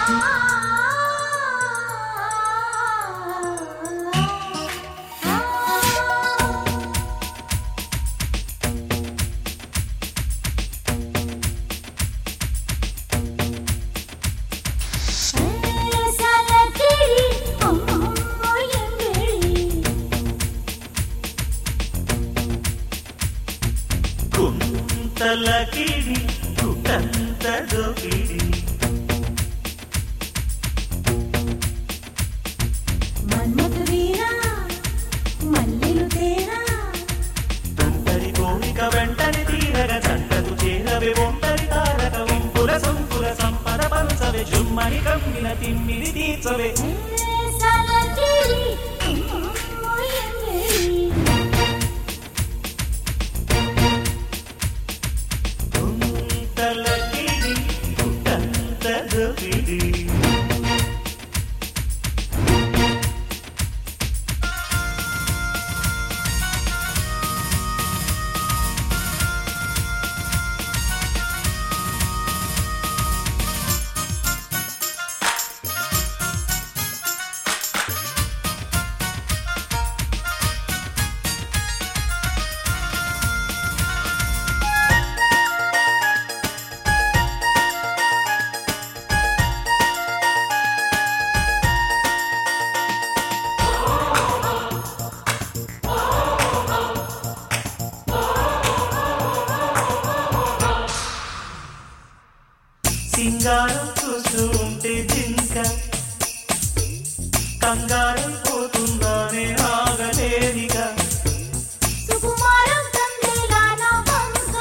కుంతలకిడి కుటంత దోపిడి మన్మథు వీరా మల్లెలు తేరా తంతరి కోరిక వెంటని తీరగ జంటకు చేరవే ఒంటరి తారక వింపుల సంపుల సంపద పంచవే జుమ్మని కమ్మిన తిమ్మిని తీర్చవే సలకిడి కుంతలకిడి కుటంత దోపిడి సింగారం చూస్తూ ఉంటే జింక కంగారం పోతుందానే ఆగలేనిగా సుకుమారం కందేలా నా వంక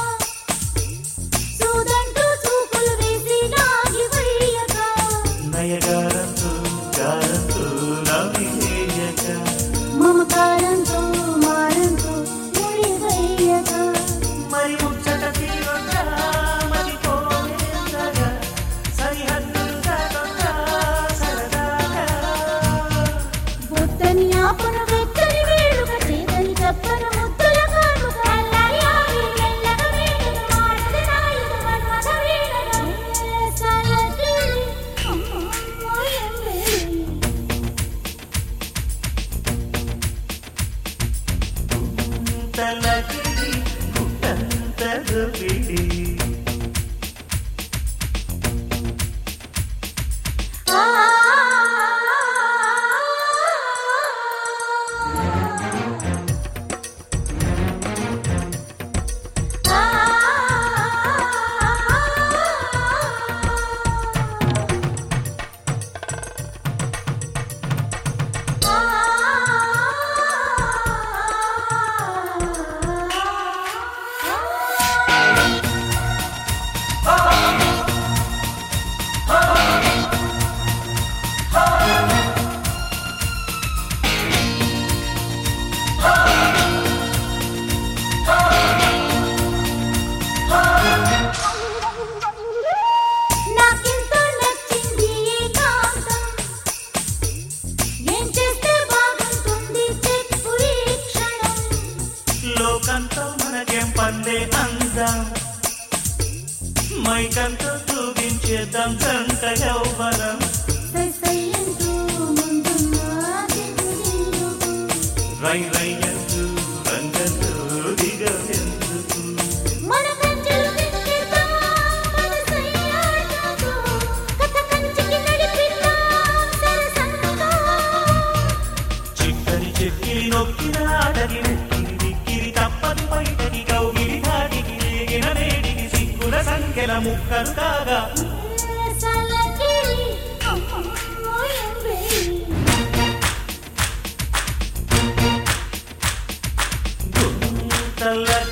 సూదంటూ చూపులు వేసి లాగి వెయ్యక నయగారంతో గారంతో నవ్వేయక మమకారంతో మారంతో ముడి వెయ్యక మరి ముచ్చట తీరొద్దా మరిపోయేంతగా సరిహద్దుగా దొంగ సరదాగా బొత్తని ఆపన వెచ్చని వేడుక చేతని తప్పన ముద్దుల కానుక అల్లరి ఆవిరి మెల్లగా వేడుక మాటది నాయుడు మన్మథ వీరగా సలకిడి అమ్మమ్మ ఎంవేలి కుంతలకిడి కుటంత దోపిడి నాకెంతో నచ్చింది ఏకాంతం ఏం చేస్తే బాగుంటుంది చెప్పు ఈ క్షణం లోకంతో మనకేం పందే అందం మైకంతో చూపించేద్దాం జంట యౌవనం సైసయ్యంటూ ముందున్న దిగులిందుకు రై రయ్యంటూ రంగంతో దిగవెందుకు మన కంచెలు విసిరిద్దాం మనసయ్యాటతో కథ కంచికి నడిపిద్దాం సరసంగా చిక్కని చెక్కిలి నొక్కిన ఆటకి నెక్కిరి దిక్కిరి తప్పని బయటకి కౌగిలి ధాటికి రేగిన నేడికి సిగ్గుల సంఖ్యల ముక్కలు కాగా సలకిడి అమ్మమ్మ ఎంవేలి కుంతలకిడి